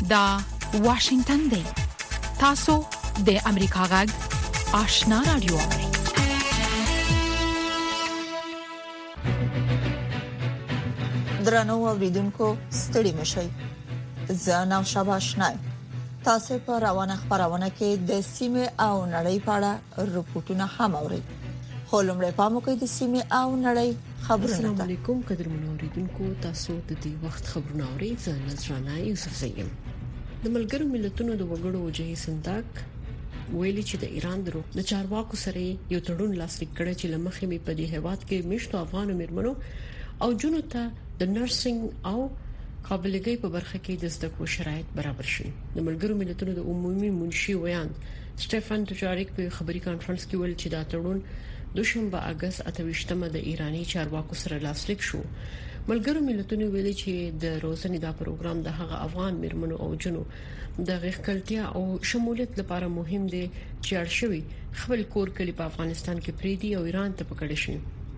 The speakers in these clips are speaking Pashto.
دا واشنگتن دی. تاسو د امریکا غږ آشنا رادیو. درنو اوریدونکو ستړي مشئ. زه نو شاباشنای. تاسو په روانه خبرونه کې د سیمه او نړۍ په اړه رپورټونه هم اورئ. خلومره پامو کې د سیمه او نړۍ خبرونه. السلام علیکم قدرمن اوریدونکو، تاسو د دې وخت خبرونه اورئ. زه نذرانه یوسف زیم. د ملګرو ملتونو د وګړو وجهي صندوق ویلي چې د ایران د چارواکو سره یو تړون لاسلیک کړی چې لمخې به په دې هیواد کې مشتو افغان مېرمنو او جنو ته د نرسنګ او قابلیتۍ په برخه کې د زده کړو شرایط برابر شي. د ملګرو ملتونو د عمومي منشي ویاند سټيفن دوجاریک په خبري کانفرنس کې ویل چې دا تړون دوشنبه اگست 28مه د ایرانی چارواکو سره لاسلیک شو. ملګرو ملتونو ویلي چې د روزنې دا پروګرام د هغه افغان مېرمنو او جنو د غښتلتیا او شمولیت لپاره مهم دی چې اړشوي خپل کور کلی په افغانستان کې پریدي او ایران ته پکړې شي.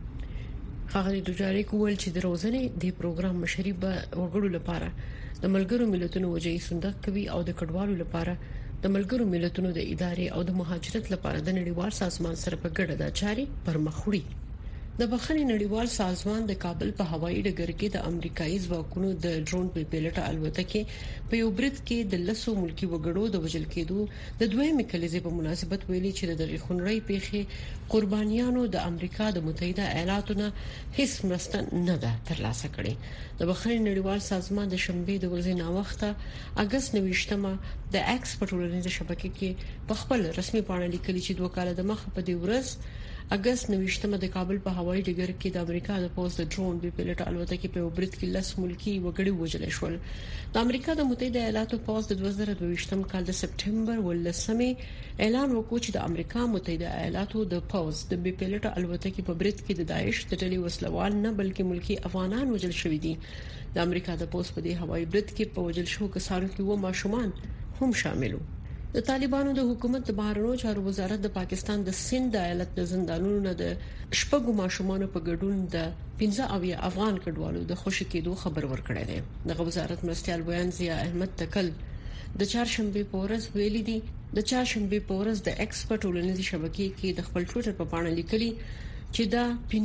هغه دوجاریک ویل چې د روزنې د پروګرام مشري به وګړو لپاره د ملګرو ملتونو وجهي صندوق کوي او د کډوالو لپاره د ملګرو ملتونو د ادارې او د مهاجرت لپاره د نړیوال سازمان سره په ګډه د چاري پرمخ وړي. د بخښنې نړیوال سازمان د کابل په هوایي ډګر کې د امریکایي ځواکونو د ډرون په پیلټه الوتکې په یو برید کې د لسو ملکی وګړو د وژل کېدو د دویمې کلیزې په مناسبت ویلي چې د دغه خونړۍ پیښې قربانیانو د امریکا د متحده ایالاتو نه هیڅ مرسته نه ده ترلاسه کړې. د بخښنې نړیوال سازمان د شنبه د ورځې ناوخته اگست 29مه د ایکس په ټولنیزه شبکې کې په خپل رسمي پاڼه لیکلي چې 2 کال د مخه په دې ورځ اگست 29مه د کابل په هوایي ډګر کې د امریکا د پوز د ډرون په پیلټه الوتکې په برید کې لس ملکی وګړي وژل شول. د امریکا د متحده ایالاتو پوز د 2022م کال د سپټمبر 18مه اعلان وکړ چې د امریکا متحده ایالاتو د پوز د پیلټه الوتکې په برید کې د داعش د ډلې وسلوال نه بلکې ملکی افغانان وژل شوي دي. د امریکا د پوز په دې هوایي برید کې په وژل شو کسانو کې و ماشومان هم شامل وو. د طالبانو د حکومت د بهرنیو چارو وزارت د پاکستان د سند ایالت د زندانونو نه د شپږو ماشومان په ګډون د 15 افغان کډوالو د خوشی کېدو خبر ورکړی دی. د وزارت مرستيال بیان ضیا احمد تکل د چهارشنبه په ورځ ویلي دي د چهارشنبه په ورځ د ایکسپرت ولنیزي شبکې کې د خپل ټویټر په پاڼه لیکلي چې دا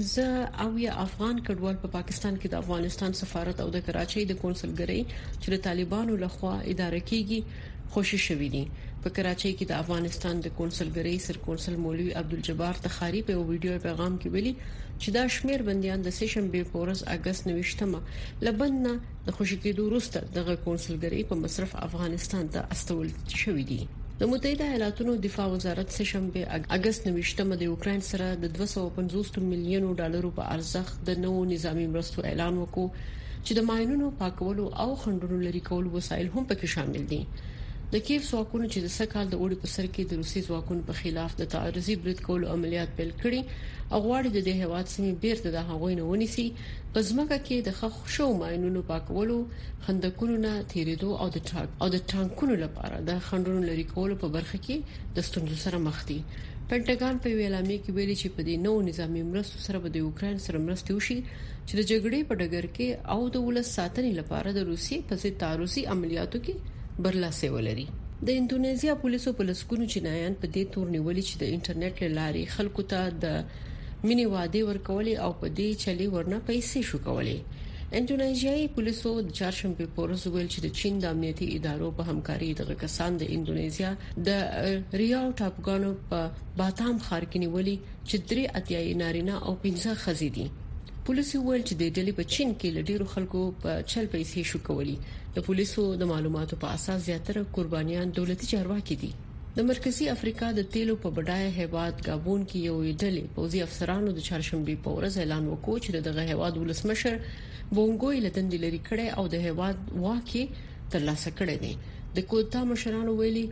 15 افغان کډوال په پاکستان کې د افغانستان سفارت او د کراچۍ د کونسلګرۍ چې د طالبانو لخوا اداره کیږي خوشی شوی دي. په کراچۍ کې د افغانستان د کونسلګرۍ سر کونسل مولوی عبدالجبار تخاری په ویډیو پیغام کې ویلي چې دا شمیر بنديان د سشنبه په ورځ اگست 29مه لبنان د خوشی کېدو وروسته د کونسلګرۍ په مصرف افغانستان ته استول شوی دي. د متحده ایالاتو دفاع وزارت سشنبه اگست 29مه د یوکرين سره د 250 میلیونو ډالرو په ارزښت د نوو نظامی مرستو اعلان وکړ چې د ماینونو پاکولو او خندونو لري کول وسایل هم پکې شامل دي. د کیف ځواکونو چې د سکهال د اوړي په سر کې د روسي ځواکونو په خلاف د تعرضي برید کولو عملیات پیل کړي او غواړي د هیواد سیمې بیرته د هغوی نه ونیسي. په ځمکه کې د خښ شو ماینونو پاکولو، خندقونو نه تیریدو او د ټانکونو لپاره د خندونو لري کولو په برخه کې د ستونزو سره مخ دي. پینټاګان په اعلامیه کې ویلي چې په دې نوو نظامی مرستو سره به د یوکرين سره مرستې وشي چې د جګړې په ډګر کې او د ولس ساتنې لپاره د روسي په ضد تعرضي عملیاتو کې برلاسه ولري. د انډونیزیا پولیسو په لسکونو جنایان په دې تور نیولې چې د انټرنیټ لارې خلکو ته د مینی وعده ورکولې او په دې چلي ورنه پیسې شو کولې. انډونیزیایي پولیسو د چهارشنبه په ورځ ویل چې د چین د امنیتي ادارو په همکاري دغه کسان د انډونیزیا د ریاو ټاپوګانو په باتام ښار کې نیولې چې 3 اتیاي نارینه او 15 ښځې دي. پولیسو ویل چې د ډلې په چین کې لډیرو خلکو په چل پیسې شو کولې. د پولیسو د معلوماتو په اساس زیاتره قربانیان دولتي چارواکي دي. د مرکزی افریقا د تیلو په بډای هیواد گابون کې یو ډلې پوځي افسرانو د چهارشنبه په ورځ اعلان وکړ چې دغه هیواد ولسمشر بونګوی لدند لري کړي او د هیواد واکي ترلاسه کړي دي. د کوتا مشرانو ویلي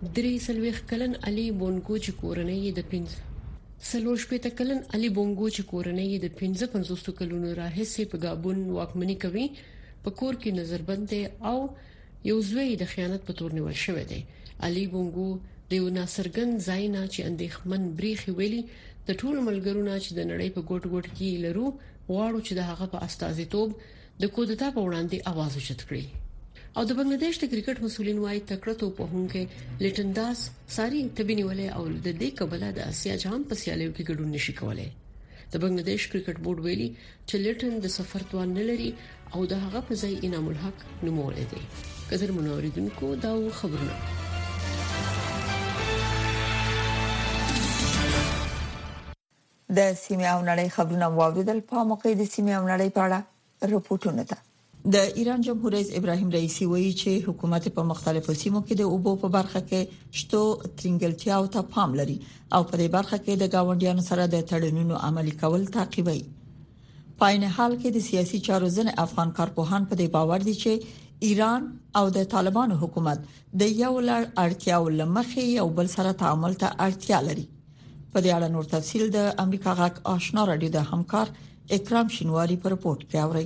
3 کلن علي بونګو چې کورنۍ د 15 کلن علي بونګو چې کورنۍ د 55 کلونو راهیسې په گابون واکمني کوي په کور کې نظربند او یو زوی د خیانت په تور نیول شوی دی. علي بونګو د یو ناصرګن زاینا چې اندېخمن بریخي ویلي د ټول ملګرو چې د نړۍ په ګوټ ګوټ کې لرو غواړو چې د هغه په استازیتوب د کودتا په وړاندې आवाज اوچت کړي او د بنگلاديش د کرکټ مسولین وايي تکړه توپونکو لیټن داس ساري تبینیولې او د دې قبله د اسیا جام په سیالیو کې ګډون نشي کولای. د بنگلاديش کرکټ بورډ ویلي چې لیټن د سفر توان نه لري او د هغه په ځای انعام الحق نومول دي. قدر منوریدونکو دا خبرونه د سیمه او نړۍ خبرونه واوریدل. په موقع د سیمه او نړۍ په اړه رپورټونه ده. د ایران جمهور رئیس ابراهیم رئیسی وایي چې حکومت په مختلفو سیمو کې د اوبو په برخه کې شتو ترنګلتیا او ته پام لري او په دې برخه کې د گاونډیانو سره د تړونونو عملي کول تعقیبوي. په عین حال کې د سیاسي چارو ځنې افغان کارپوهان په دې باور دي چې ایران او د طالبانو حکومت د یو لړ اړتیاو لمخې یو بل سره تعامل ته اړتیا لري. په دې اړه نور تفصیل د امریکا غاک آشنا رادیو د همکار اکرام شینواری په رپورت کې اوري.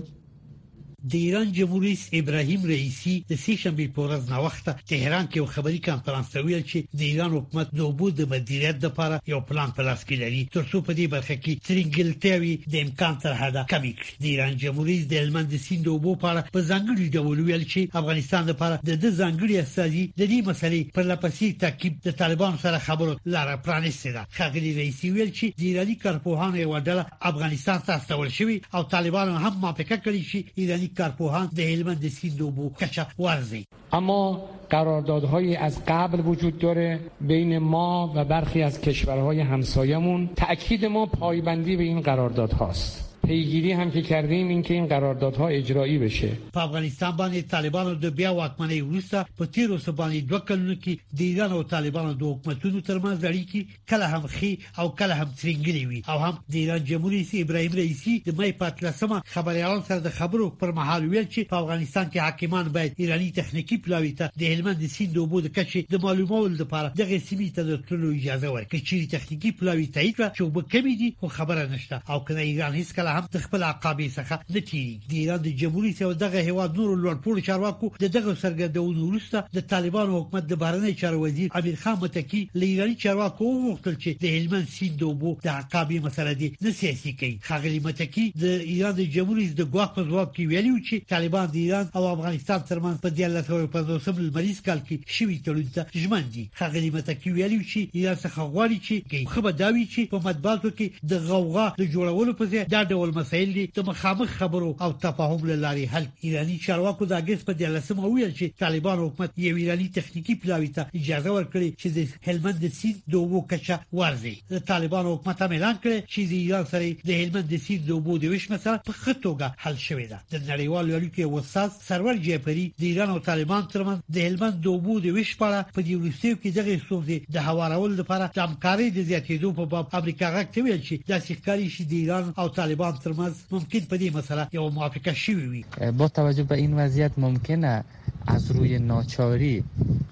د ایران جمهور رئیس ابراهیم رئیسی د سې شنبې په ورځ نوښت تهران کې یو خبري کانفرنس ویل چې د ایران حکومت د اوبو د مدیریت لپاره یو پلان په لاس کې لري ترڅو په دې برخه کې ترنګلتیاوي د امکان تر حده کمی کړي. د ایران جمهور رئیس د هلمند سیند اوبو په اړه په ځانګړي ډول ویل چې افغانستان لپاره د ځانګړي استازي د دې مسلې پر لپسې تعقیب د طالبانو سره خبرو لار پرانیسته ده. خغلی رئیسی ویل چې د ایرانی کارپوهانو یو ډله افغانستان ته استول شوی او طالبانو هم موافقه کړې چې ایرانی کارپوهان د هلمند سیند اوبو کچه ورزی. اما قراردادهایی از قبل وجود داره بین ما و برخی از کشورهای همسایمون. تأکید ما پایبندی به این قراردادهاست. پیگیری هم که کردیم این که این قراردادها اجرایی بشه. په افغانستان باندې طالبانو د بیا واکمنۍ وروسته په تیرو سبانې دوه کلونو کې د ایران او طالبانو د حکومتونو ترمنځ اړیکې کله هم خي او کله هم ترنګلې وي او هم د ایران جمهور رئیس ابراهیم رئیسی د مې په 13 خبريالانو سره د خبرو پر مهال ویل چې په افغانستان کې حاکمان باید ایرانی تخنیکی پلاوی ته د هلمند سیند اوبو د کچې د معلوماتو لپاره د غسیمي ته د تلو اجازه ورکړي چې تخنیکی پلاوی ته یې چې وبکمې دي خو خبره نشته او کنه ایران هیڅ کله هم خپل عقابې څخه نتیری. د ایران د جمهوریت او دغه هیواد نور لوړپوړ چارواکو دغه سرګردونو وروسته د طالبانو حکومت د بهرنی چارو وزیر امیر خان متکی له ایرانی چارواکو وغوښتل چې د هلمند سیند اوبو د عقابې مسله دي نه سیاسي کوي. خغلی متکی د ایران د جمهوریت د ګواښ په ځواب کې ویلي چې طالبان د ایران او افغانستان ترمنځ په 1950 لمریز کال کې شوی تړون ته ژمن دي. خغلی متکی ویلي چې ایران څخه غواړي چې خبر داوي چې په مطبوعاتو کې د غوغا د جوړولو په ځای دا ډول مسایل د مخامخ خبرو او تفاهم لاري حل. ایرانی چارواکو د اگست په 13 ویل چې طالبان حکومت یو ایرانی تخنیکی پلاوی ته اجازه ورکړي چې د هلمند سیند د اوبو کچه ورزي. د طالبان حکومت اعلان کړ چې د ایران سره د هلمند سیند د اوبو د ویش مسله په خطوګه حل شوې ده. د نړیوالو اړیکو وساس سرور جعفری د ایران او طالبان ترمنځ د هلمند د اوبو د ویش په اړه په دې ورستیو کې دغه ستونزې د هوارول لپاره د همکارۍ د زیاتېدو په باب امریکا غږ ویل چې د ښکاری شي د ایران او طالبان ترمنځ ممکن په دې مسله یو موافقه شوی وي. با توجه به این وضعیت ممکنه از روی ناچاری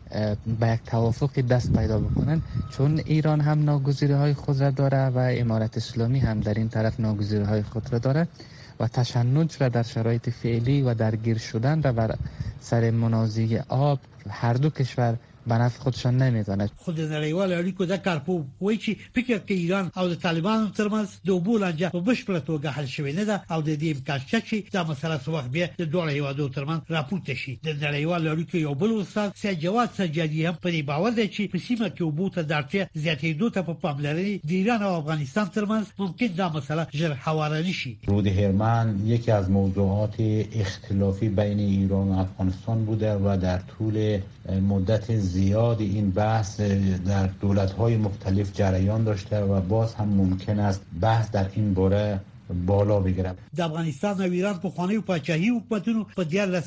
به یک توافق دست پیدا بکنن چون ایران هم ناگزیری‌های خود را داره و امارت اسلامی هم در این طرف ناگزیری‌های خود را داره و تشنج را در شرایط فعلی و درگیر شدن را بر سر منازعه آب هر دو کشور به نفع خودشان نمیداند. خود نړیوال اړیکو د کارپو وایي چې فکر کې ایران او د طالبانو ترمنځ د اوبو لانجه په بشپړه توګه حل شوې نه ده او د دې امکان شته چې دا مسله څو وخت بیا د دوه هیوادو ترمنځ راپورته شي. د نړیوال اړیکو یو بل استاد سید جواد سجادي هم په دې باور دی چې په سیمه کې اوبو ته د اړتیا زیاتېدو ته په پاملرنې د ایران او افغانستان ترمنځ ممکن دا مسله ژر هواره نشي. رود هرمند یکی از موضوعات اختلافی بین ایران و افغانستان بوده و در طول مدت زیاد این بحث در دولت‌های مختلف جریان داشته و باز هم ممکن است بحث در این باره بالا بگیرد. د افغانستان او ایران په خوانیو پاچاهي حکومتونو په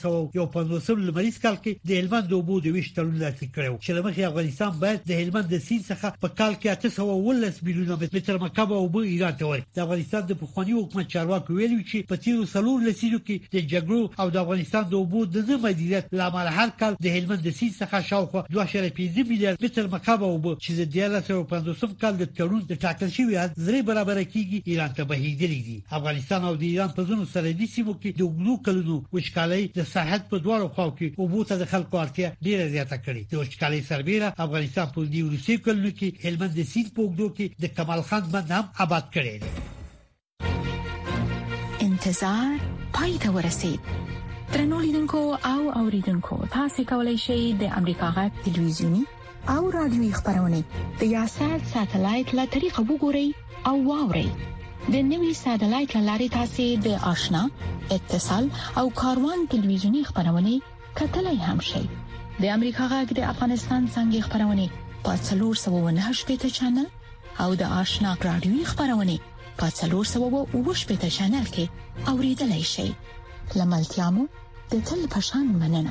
1950 لمریز کال کې د هلمند اوبو د ویش تړون لاسلیک کړو چې لمخې افغانستان باید د هلمند سیند څخه په کال کې 819 میلیونه متر مکعب اوبه ایران ته ورکړي. د افغانستان د پخوانی حکومت چارواکو ویلي چې په تیرو 3 لسیزو کې د جګړو او د افغانستان د اوبو د نه مدیریت لامل هر کال د هلمند سیند څخه شاوخوا 2.5 میلیارډ متر مکعب اوبه چې د 1950 کال د تړون د ټاکل شوی حد 3 برابر کیږي ایران ته بهیدلی دي. افغانستان او د ایران په ځینو سرحدي سیمو کې د اوږدو کلونو وچکالۍ د ساحل په دواړو خواو کې اوبو ته د خلکو اړتیا ډیره زیاته کړې. د وچکالۍ سربېره افغانستان په دې وروستي کلونو کې هلمند سیند په اوږدو کې د کمال خان بند هم آباد کړی دی. انتظار پای ته ورسید. ترنو لیدونکو او اوریدونکو تاسو کولی شئ د امریکا غږ ټلویزیونی او رادیوي خبرونه د یاشر ساتلایت له طریقو وګورئ او واورئ. د نوي ساتلایت لارې تاسو د آشنا اتصال او کاروان ټلویزیونی خبرونه کتلای هم شئ. د امریکا غږ د افغانستان څنګه خبرونه په 398 چینل او د آشنا رادیوي خبرونه په 308 چینل کې اوریدلای شئ. لملتيامو د تل پشان مننه.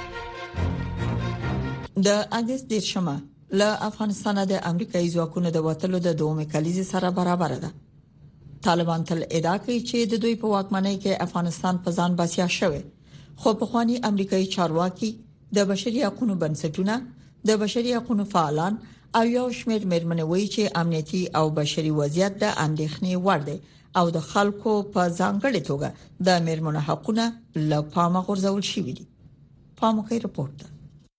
د اگست 10 له افغانستان د امریکایي ځواکونو د وټلو د 2 کلیزې سره برابر ده. طالبان تل ادعا کوي چې د دوی په واکمنۍ کې افغانستان په ځان بسیا شوی، خو په خواني امریکایي چارواکي د بشري حقوقو بنسټونه، د بشري حقوقو فعالان او یو شمېر مېرمنوي چې امنیتي او بشري وضعیت د اندېښنې وړ دی او د خلکو په ځانګړې توګه د مېرمنو حقوقونه له پامه غورځول شوي دي. پاموکي رپورټ ده.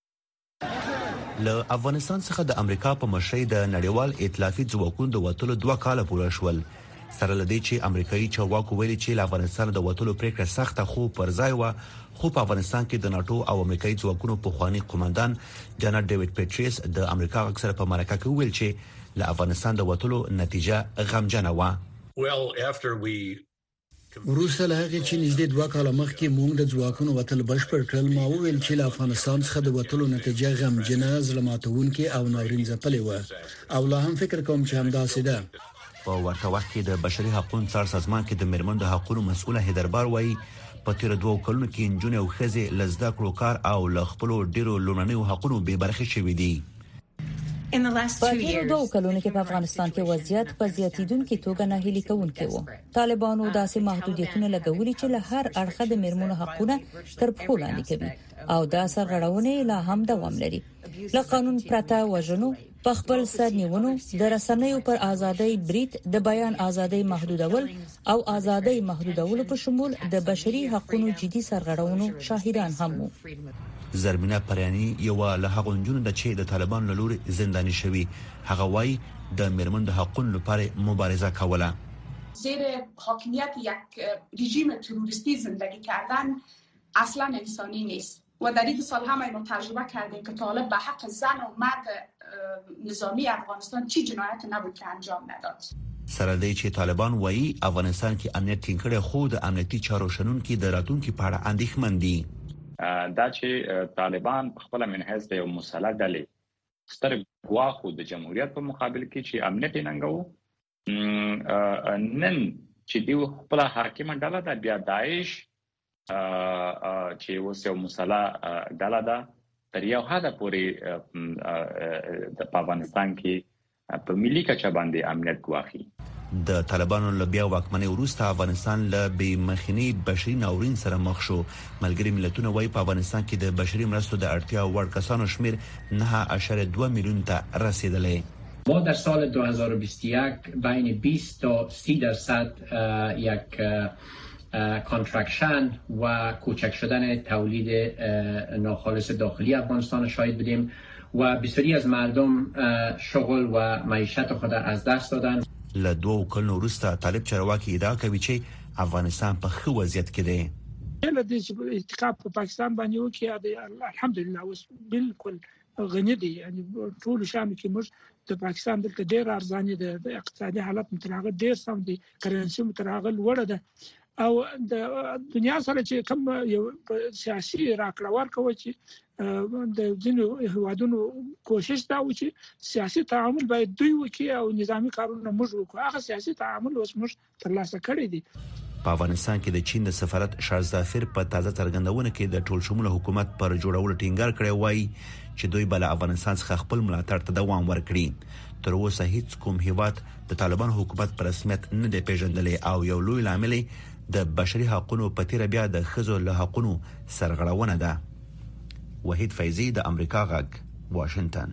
له افغانستان څخه د امریکا په مشرۍ د نړیوال ائتلافي ځواکونو د وټلو 2 کاله پوره شول. سره لدی چې امریکایي چارواکو ویلي چې له افغانستان د وټلو پریکړه سخته خو پر ځای و، خو په افغانستان کې د ناتو او امریکایي ځواکونو په خواني قومندان جنرال ډیوډ پیټریس د امریکا اکثر په مرکه کې ویل چې له افغانستان د وټلو نتیجه غمجنه و. وروسته له هغه چې نږدې 2 کاله مخکې موږ د ځواکونو وټل بشپړ کړل، ما وویل چې له افغانستان څخه د وټلو نتیجه غمجنه، ظلماتونکې او ناورین ځپلې و، او لا هم فکر کوم چې همداسې ده. په ورته وخت کې د بشري حقوقو څار سازمان کې د مېرمنو د حقوقو مسؤله هیدربار وایي په تیر 2 کلونو کې انجونې او ښځې لزدا کړو کار او ل خپل ډیرو لومړنیو حقوقو به برخه شوې دي. په تیر 2 کلونو کې په افغانستان کې وضعیت په زیاتیدونکو توګه ناهیلي کوونکی و. طالبانو داسې محدودیتونه لګولي چې له هر اړخه د مېرمنو حقوقونه تر پښو لاندې کوي او دا سرغړونې لا هم دوام لري. له قانون پرته وژنو، په خپل سر نیونو، د رسنیو پر ازادۍ برید، د بیان ازادۍ محدودول او ازادۍ محدودول په شمول د بشري حقوقو جدي سرغړونو شاهدان هم وو. زرمینه پرانی یو له هغه جنونو د چې د طالبان له لوري زنداني شوی، هغه وایي د مېرمنو د حقوقو لپاره مبارزه کوله. زیر حاکمیت یک رژیم تروریستی زندگی کردن اصلا انسانی نیست و در این سال همه ما تجربه کردیم که طالب به حق زن و مرد نظامی افغانستان چی جنایت نبود که انجام نداد. سره دی چې طالبان وایي افغانستان کې امنیت ټینګ کړي، خو د امنیتي چارو شنونکو د راتلونکو په اړه اندېښمن دي. دا چې طالبان خپل منحص د یو مسلح ډلې ستر ګواخو د جمهوریت په مقابل کې چې امنیت ننګو نن چې دی خپل حاکم ډله د بیا داعش چې اوس یو مسلح ډله ده تر یو حد پورې د افغانستان کې په ملي کچه باندې امنیت ګواخي. د طالبانو له بیا واکمنۍ وروسته افغانستان له بې مخنی بشري ناورین سره مخ شو. ملګری ملتونه وايي په افغانستان کې د بشري مرستو د اړتیا وړ کسانو شمیر 9.2 میلیون ته رسیدلی. ما در سال 2021 بین 20 تا 30% یک کانترکشن و کوچک شدن تولید ناخالص داخلی افغانستان شاهد بودیم و بسیاری از مردم شغل و معیشت خود از دست دادن. له 2 کلونو وروسته طالب چارواکي ادعا کوي چې افغانستان په ښه وضعیت کې دی. له دې چې اتحاد په پاکستان باندې وکړي الحمدلله اوس بالکل غني دي، یعنی ټول شام کې موږ د پاکستان د ډېر ارزاني د اقتصادي حالت متراغه ډېر سم دي، کرنسي متراغه لوړه ده او د دنیا سره چې کوم یو سیاسي راکړه ورکوي چې د ځینو هوادونو کوشش دا و چې سیاسي تعامل باید دوی وکړي او نظامی کارونه موږ وکړو. هغه سیاسي تعامل اوس موږ ترلاسه کړی دی. په افغانستان کې د چین د سفارت شارزافر په تازه څرګندونه کې د ټول شموله حکومت پر جوړولو ټینګار کړی وایي چې دوی بل افغانستان څخه خپل ملاتړ ته دوام ورکړي. تر اوسه هیڅ کوم هیواد د طالبان حکومت پر رسمیت نه دی پیژندلی او یو لوی لامل د بشري حقوقو په تیر بیا د خزو له حقوقو سرغړونه ده. وحید فیضی د امریکا غږ، واشنگتن.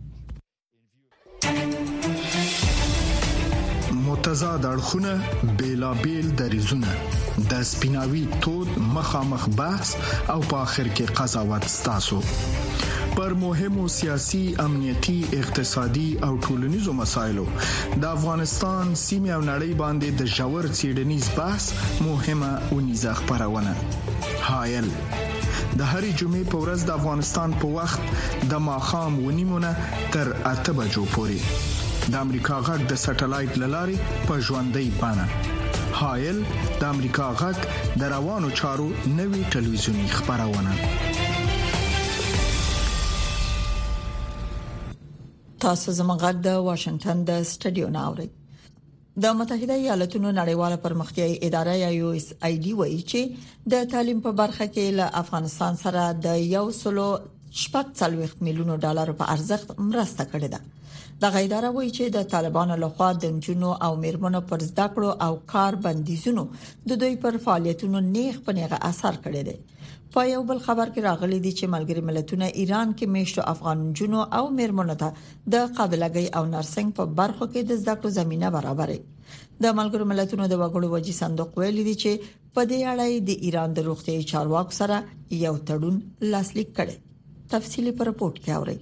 متضاد اړخونه، بیلابیل دریزونه، د سپیناوي تود مخامخ بحث او په اخر کې قضاوت ستاسو پر مهمو سیاسي، امنیتي، اقتصادي او ټولنیزو مسایلو د افغانستان سیمه او نړۍ باندې د ژور څېړنیز بحث مهمه او نيزه خبرونه. حائل د هرې جمعې په ورځ د افغانستان په وخت د ماښام 9:30 تر 8 بجو پورې د امریکا غږ د سټلایټ للارې په ژوندۍ بڼه حائل د امریکا غږ د روانو چارو نوي ټلویزیونی خبرونه. تاسو زموږ غږ د واشنگټن د سټډیو ناوړي. د متحده ایالاتونو نړیواله پرمختیایي اداره یا USAID وایي چې د تعلیم په برخه کې له افغانستان سره د 140 میلیون ډالر په ارزښت مرسته کړې ده. د غیداره وایي چې د طالبانو لخوا د جنونو او میرمنو پر زده کړو او کار بندیزونو د دوی پر فعالیتونو نیغ په نیغه اثر کړی دی. په یو بل خبر کې راغلي دي چې ملګری ملتونه ایران کې میشتو افغان جنونو او میرمنو ته د قابلګۍ او نرسنګ په برخو کې د زده کړو زمينه برابرې. د ملګری ملتونو د وګړو وجې صندوق ویلي دی چې په دې اړه د ایران د روغتيایي چارواکو سره یو تړون لاسلیک کړي. تفصیلی په رپورت کې اورئ.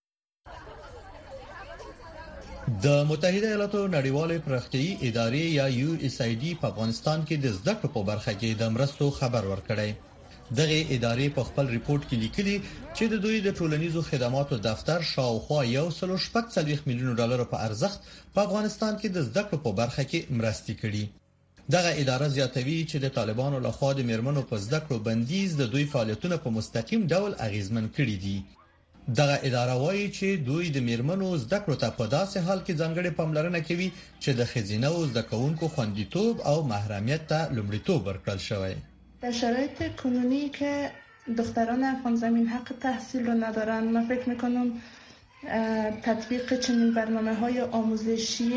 د متحده ایالاتو نړیواله پرمختیایي ادارې یا USAID په افغانستان کې د زده کړو په برخه کې د مرستو خبر ورکړی. دغه ادارې په خپل ریپورت کې لیکلي چې د دوی د ټولنیزو خدماتو دفتر شاوخوا 140 میلیون ډالر په ارزښت په افغانستان کې د زده کړو په برخه کې مرستې کړي. دغه اداره زیاتوي چې د طالبانو لخوا د میرمنو په زده کړو بندیز د دوی فعالیتونه په مستقیم ډول اغیزمن کړي دي. دغه اداره وایي چې دوی د میرمنو زده کړو ته په داسې حال کې ځانګړې پاملرنه کوي چې د ښځینه او زده کوونکو خوندیتوب او محرمیت ته لومړیتوب ورکړل شوی. در شرایط کنونی که دختران افغان زمین حق تحصیل رو ندارن، من فکر میکنم تطبیق چنین برنامه‌های آموزشی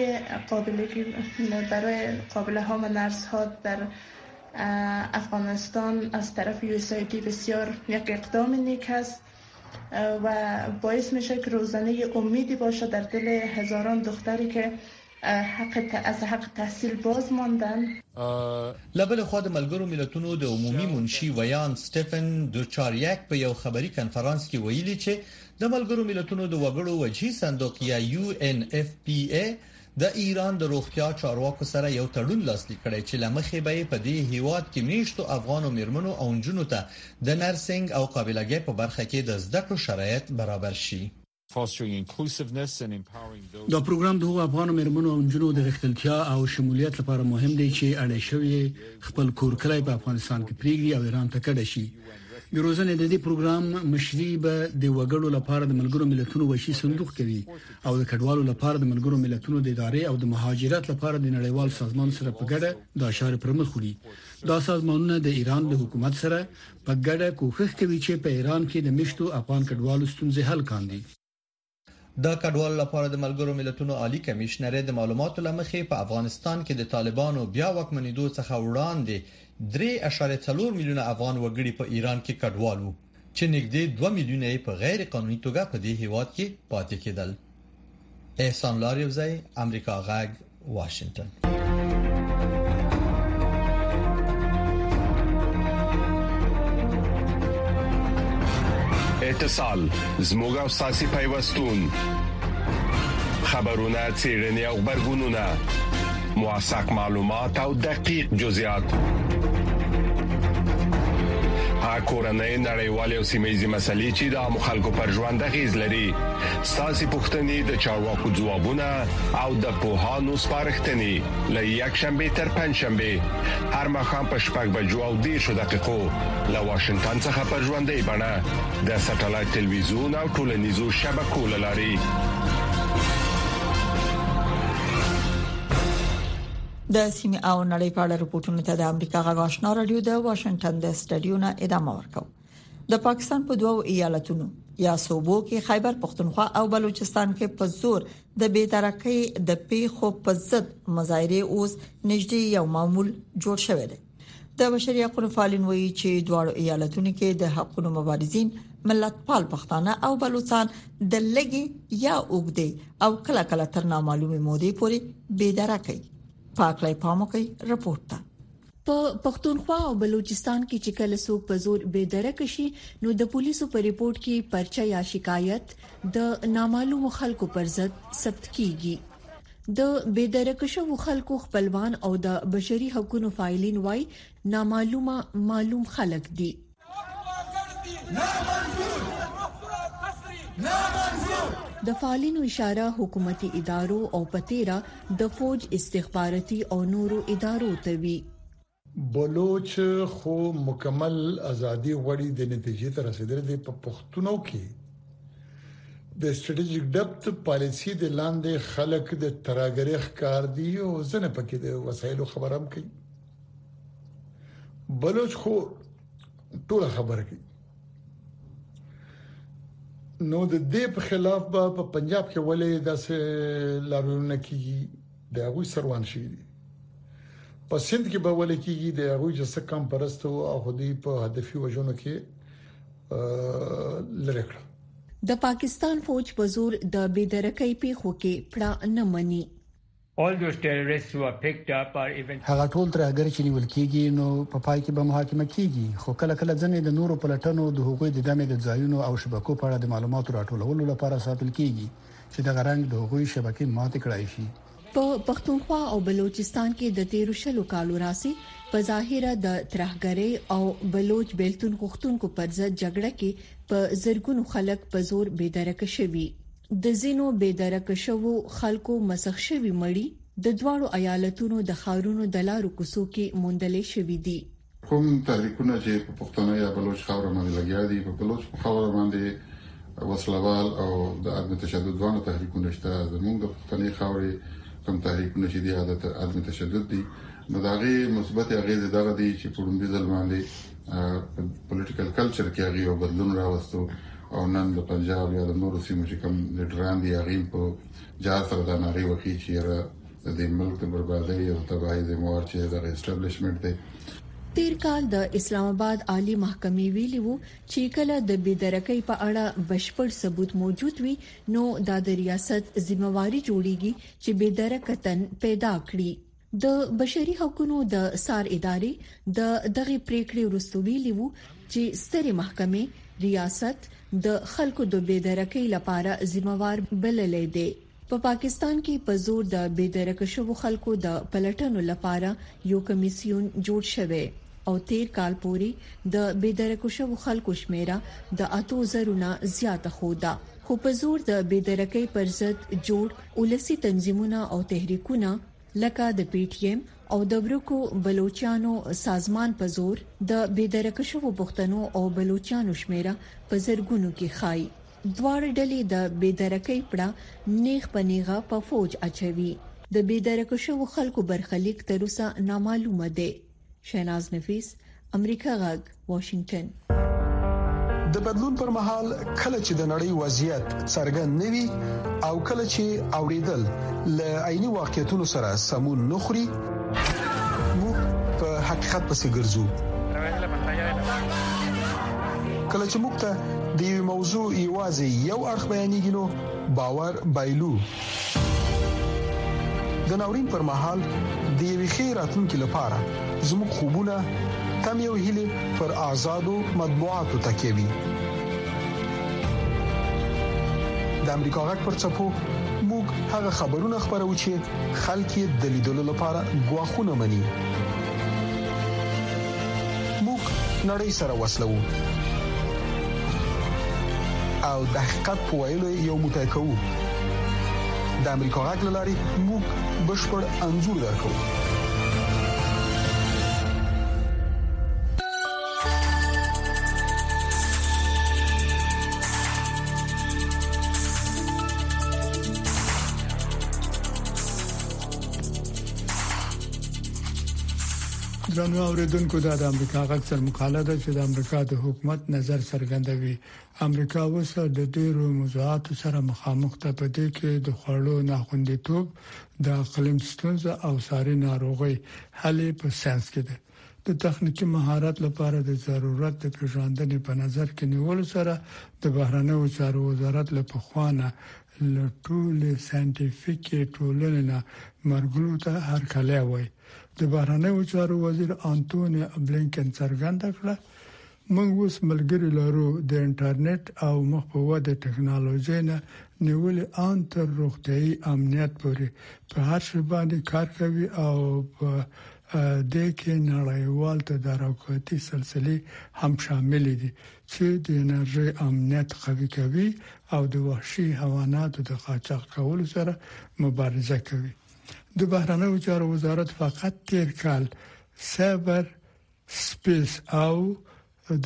برای قابله ها و نرس ها در افغانستان از طرف USAID بسیار یک اقدام نیک است و باعث میشه که روزانه امیدی باشه در دل هزاران دختری که از حق تحصیل باز ماندن. لبل خو د ملګرو ملتونو د عمومي منشي ویان سټيفن دوچاریاک په یو خبري کنفرانس کې ویلي چې د ملګرو ملتونو د وګړو وجهي صندوق یا UNFPA د ایران د روغتیا چارواکو سره یو تړون لاسلیک کړی چې لمخې به په دې هیواد کې میشتو افغان او میرمنو او نجونو ته د نرسنګ او قابلګۍ په برخه کې د زده کړو شرایط برابر شي. دا پروګرام د افغان میرمنو او نجونو د غښتلتیا او شمولیت لپاره مهم دی چې اړ شوی خپل کور کلی په افغانستان کې پریږدي او ایران ته کډه شي. د روزنې د دې پروګرام مشري به د وګړو لپاره د ملګرو ملتونو وشي صندوق کوي او د کډوالو لپاره د ملګرو ملتونو د ادارې او د مهاجرت لپاره د نړیوال سازمان سره په ګډه د اشاره پرمخ وړي. دا سازمانونه د ایران د حکومت سره په ګډه کوښښ کوي چې په ایران کې د مشتو افغان کډوالو ستونزې حل کاندي. د کډوالو لپاره د ملګرو ملتونو عالی کمشنر د معلوماتو لمخې په افغانستان کې د طالبانو بیا واکمنېدو څخه وړاندې 3.4 میلیون افغان وګړي په ایران کې کډوال وو چې نږدې 2 میلیونه په غیر قانوني توګه په دې هیواد کې پاتې کېدل. احسان لاریوزی، امریکا غږ، واشنگټن. اتصال زموږ او ساسي پیوستون خبرونه چیرنی او خبرګونونه موثق معلومات او دقیق جزئیات کورنۍ نړیوالې او سیمه‌یزې مسلې چې د مخالکو پر ژوند غیز لري ساسي پښتنې د چارواکو ځوابونه او د پوهانو سپارښتنې له یک شنبه تر پنځ شنبه هر مخام په شپږ بجو او 10 دقیقو له واشنگټن څخه پر ژوندۍ بڼه د سټلایټ ټلویزیون او ټولنیزو شبکو لاري. د سیمه او نړۍ په اړه راپورټونه ته د امریکا غږ آشنا رادیو د واشنگټن د سټډیو نه ادامه ورکوي. د پاکستان په دوو ایالتونو یا صوبو کې خیبر پختونخوا او بلوچستان کې په زور د بی‌ترقۍ د پیښو په ضد مظاهره اوس نږدې یو معمول جوړ شوی دی. د بشري حقوقو فعالین وایي چې دواړو ایالتونو کې د حقوقو مبارزین ملتپال پښتانه او بلوچستان د لګي یا اوګدي او کله کله تر نامعلومه مودې پورې بی‌ترقۍ پاکلای پاموکي رپورټ ده. په پښتونخوا او بلوچستان کې چې کله څوک په زور بے درک شي نو د پولیسو په ریپورت کې پرچا یا شکایت د نامعلومو خلکو پر ضد ثبت کیږي. د بېدرکه شو خلکو خپلوان او د بشري حقوقو فایلین وای معلوم خلک دي. د فعالینو اشاره حکومتي ادارو او پتیرا د فوج استخباراتي او نورو ادارو ته وی. بلوچ خو مکمل ازادي غوړي د نتیجې ته رسیدل دي په پښتونو کې د استراتیژیک ډپت پالیسی د لاندې خلک د تراګری ښکار دي او ځنه پکې د وسایلو خبرم کوي. بلوچ خو ټول خبره کوي. نو د دې په خلاف په پنجاب کې ولې داسې لارونه کیږي د هغه سروان شي دي. په سند کې به ولې کیږي د هغه چې کم پرستو او خودي په هدفي وجونو کې لری کړ. د پاکستان فوج په زور د بېدرکۍ پیښو کې پړه نه مني. هغه ټول ترهګر چې نیول کېږي نو په پای کې به محاکمه کیږي، خو کله ځنې د نورو پلټنو د حقوقي د دمه د ځایونو او شبکو په اړه د معلوماتو راټولولو لپاره ساتل کېږي چې د غرنګ د حقوقي شبکې ماته کړای شي. په پښتونخوا او بلوچستان کې د 13 کالو راسي په ظاهره د ترهګرۍ او بلوچ بیلتون غختونکو پر ضد جګړه کې په زرګونو خلک په زور بېدرکه شوي. د زینو بېدرکه شوو خلکو مسخ شوي مړی د دواړو ایالتونو د خاورونو د لارو کوڅو کې موندلې شوي دي. کوم تحریکونه چې په پښتون یا بلوچ خاور باندې لګیا دي، په بلوچ خاور باندې وسلوال او د عدم تشدد دوه تحریکونه شته. زموږ د پښتني خاورې کوم تحریکونه چې دي عادت عدم تشدد دي، نو داغه مثبت اغیز دغه دي چې په لومړي ځل باندې پولیټیکل کلچر کې هغه بدلون راوستو او نن د پنجاب یا د نورو سیمو چې کوم لیډران دي هغه په جار سره د نړۍ وخی چې د ملک د بربادۍ او تباہي د موار چې د اسټابلیشمنت دی. تیر کال د اسلام آباد عالی محکمې ویلي وو چې کله د بېدرکۍ په اړه بشپړ ثبوت موجود وي نو د ریاست ذمہواری جوړیږي چې بېدرکتن پیدا کړي. د بشري حقوقو د سار ادارې د دغه پریکړې وروسته ویلي وو چې سترې محکمې ریاست د خلکو د بېدرکۍ لپاره ذمہوار بللې دي. په پاکستان کې په زور د بېدرکه شوو خلکو د پلټنو لپاره یو کمیسیون جوړ شوی او تیر کال پورې د بېدرکه شوو خلکو شمیره د 8000 نه زیاته خوده. خو په زور د بېدرکۍ پر ضد جوړ ولسی تنظیمونه او تحریکونه لکه د پی ټی ایم او د ورکو بلوچستانو سازمان په زور د بېدرکه شوو پښتنو او بلوچستانو شمیره په زرګونو کې خای. دوار ډلې د بېدرکۍ پړه نیغ پنیغه په فوج اچوي. د بېدرکه شوو خلکو برخلیک تر اوسه نامعلومه ده. شیناز نفیس، امریکا غږ، واشنگټن. د بدلون پر مهال کله چې د نړۍ وضعیت څرګند نوي او کله چې اوریدل ل عیني واقعیتونو سره سمون نخري، موږ په حقیقت پسې ګرځو. کله چې موږ ته د یو موضوع یوازې یو اړخ بیانېږي نو باور بایلو. د ناورین پر مهال د یوې خیراتونکو لپاره زموږ خوبونه تم یو هیله پر آزادو مطبوعاتو تکیوي. د امریکا غږ پر چپو موږ هغه خبرونه خبرو چې خلک یې د لیدلو لپاره غواخونه مني. موږ نړۍ سره وصلو او د حقیقت په ویلو یو متکو. د امریکا غږ لاري موږ بشپړ انځور درکو. درنو اوریدونکو د امریکا غږ سره مقاله ده چې د امریکا د حکومت نظر څرګندوي. امریکا اوس د ډیرو موضوعاتو سره مخامخ ده، په دې کې د خوړو ناخوندیتوب، د اقلیم ستونزې او ساري ناروغي حل په ساينس کې ده. د تخنیکی مهارت لپاره د ضرورت د پیژندنې په نظر کې نیول سره د بهرنیو چارو وزارت له پخوانه لټول ساينټیفیک ټولنه مرګلو ته هرکلی وای. د بهرنیو چارو وزیر انټونی بلینکن څرګنده کړه موږ اوس ملګری لرو د انټرنیټ او مخ په وده ټکنالوژي نه نیولې ان تر روغتيایي امنیت پورې په هر څه باندې کار کوي او په د کې نړیوال تدارکاتي سلسله هم شامل دي چې د انرژي امنیت قوي کوي او د وحشي حیواناتو د قاچاق کولو سره مبارزه کوي. د بهرنیو چارو وزارت فقط تیر کال سایبر سپیس او د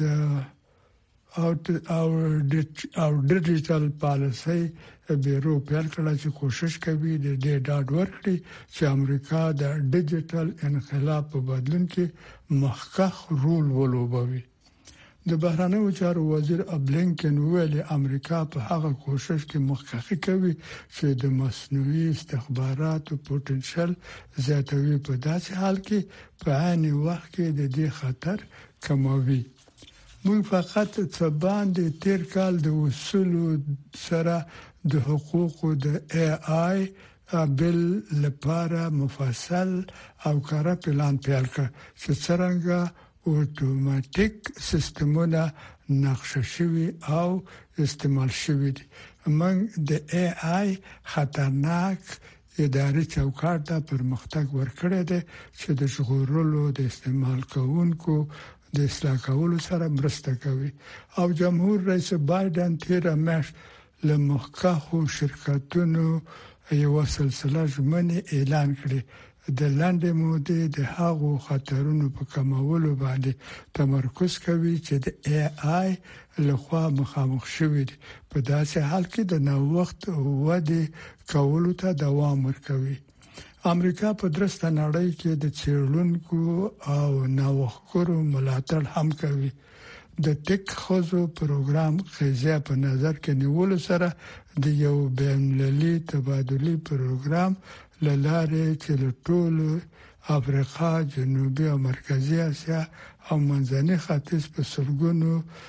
او ډیجیټل پالیسي بیرو پیل کړه چې کوشش کوي د دې ډاډ ورکړي چې امریکا د ډیجیټل انقلاب په بدلون کې مخکښ رول ولوبوي. د بهرنیو چارو وزیر بلینکن ویلي امریکا په هغه کوشش کې مخکښي کوي چې د مصنوعي استخباراتو پوتنشل زیاتوي په داسې حال کې په عین وخت کې د دې خطر کموي. موږ فقط څه باندې تیر کال د اصول سره د حقوقو د AI بل لپاره مفصل او کار پلان پیل کړ چې څنګه اوټوماتیک سیستمونه نقشه شوي او استعمال شوي دي. موږ د AI خطرناک اداري چوکاټ ته پرمختګ ورکړی دی چې د ژغورلو د استعمال کوونکو د اصلاح کولو سره مرسته کوي او جمهور رئیس بایدن تیر میاشت له مخکښو شرکتونو یو سلسله ژمنې اعلان کړې د لاندې مودې د هغو خطرونو په کمولو باندې تمرکز کوي چې د AI لخوا مخامخ شوي دي په داسې حال کې د نوښت وده کولو ته دوام ورکوي. امریکا په درسته نړۍ کې د څېړونکو او نوښتګرو ملاتړ هم کوي. د ټیک خوځو پروګرام غذا په نظر کې نیول سره د یو بین‌المللي تبادلي پروګرام لاره چې ټول افریقا، جنوبي او مرکزی اسیا او منځني ختیځ په سلګونو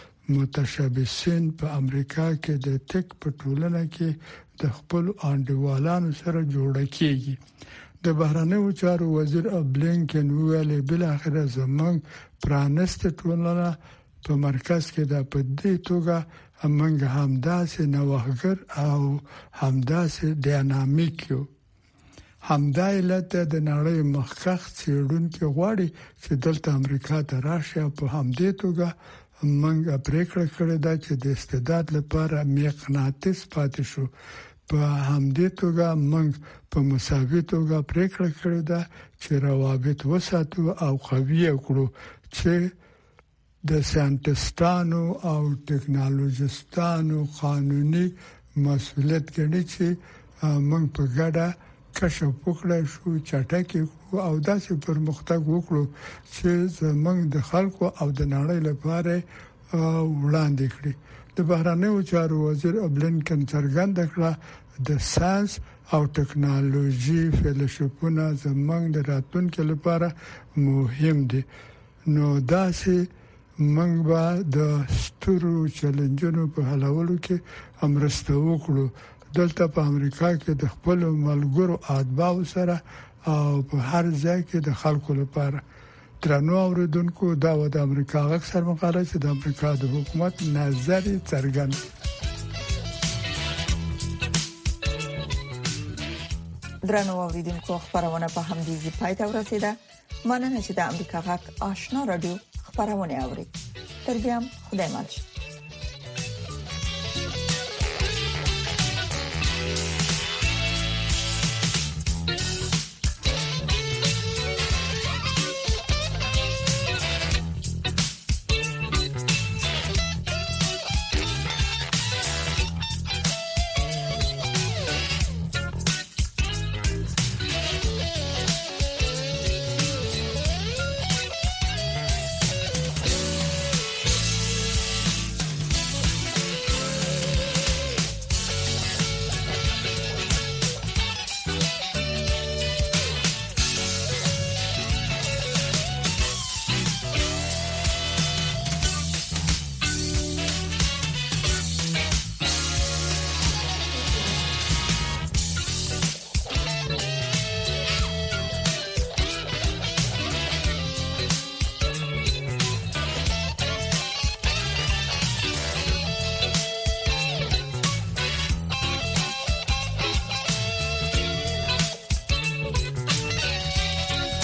متشابهین په امریکا کې د ټیک په ټولنه کې د خپل انډیوالانو سره جوړ کیږي. د بهرنیو چارو وزیر بلینکن ویلي بل اخر زمونږ پرانست ټولنه په مرکز کې د پدې توګه موږ همداسې نوښتګر او همداسې ډینامیک یو. همدا علت د نړۍ مخکښ څېړونکو غواړي چې دلته امریکا ته راشي په همدې توګه موږ پریکړه کړې ده چې د استعداد لپاره مقناطیس پاتې شو. په همدې توګه موږ په مساوي توګه پریکړه کړې ده چې روابط وساتو او قوي کړو چې د ساينټستانو او ټکنالوژیستانو قانوني مسؤلیت ګڼي چې موږ په ګډه کشف وکړو شو چټکي او داسې پرمختګ وکړو چې زموږ د خلکو او د نړۍ لپاره وړاندې کړي. د بهرنیو چارو وزیر بلینکن څرګنده کړه د ساينس او ټکنالوژي فلسفونه زموږ د راتلونکي لپاره مهم دي. نو داسې موږ به د سترو چیلنجونو په حلولو کې مرسته وکړو. دلته په امریکا کې د خپل ملګرو اتباعو سره او په هر ځای کې د خلکو لپاره. درنو اوریدونکو دا و د امریکا غږ سر مقاله چې د امریکا د حکومت نظر څرګند. درنو اوریدونکو خبرونه په همدې ځای ته ورسیده. مننه چې د امریکا غږ آشنا رادیو خبرونه اوري. تر بیا خدای مل.